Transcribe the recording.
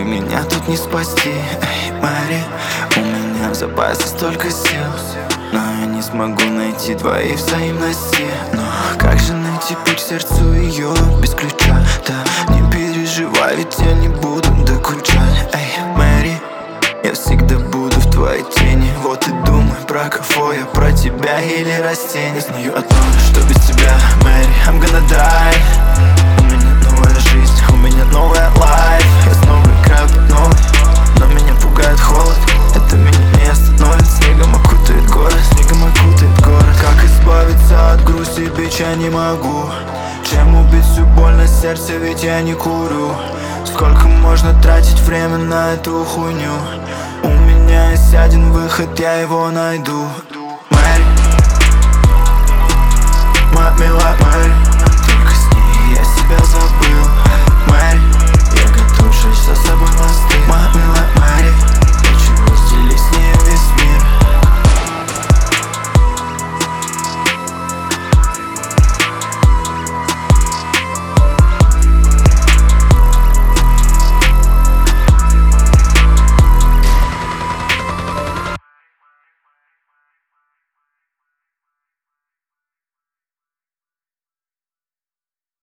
Увы, меня тут не спасти. Эй, Мэри, у меня в запасе столько сил, но я не смогу найти твоей взаимности. Но как же найти путь к сердцу ее без ключа? Да не переживай, ведь я не буду докучать. Эй, Мэри, я всегда буду в твоей тени. Вот и думай, про кого я, про тебя или растение. Знаю одно, что без тебя, Мэри, I'm gonna die. У меня новая жизнь, у меня новая life. Я снова играю под новый, но меня пугает холод. Это меня не остановит. Снегом окутает город, снегом окутает город. Как избавиться от грусти, бич, я не могу. Чем убить всю боль на сердце, ведь я не курю. Сколько можно тратить время на эту хуйню? У меня есть один выход, я его найду. Мэри, моя милая Мэри,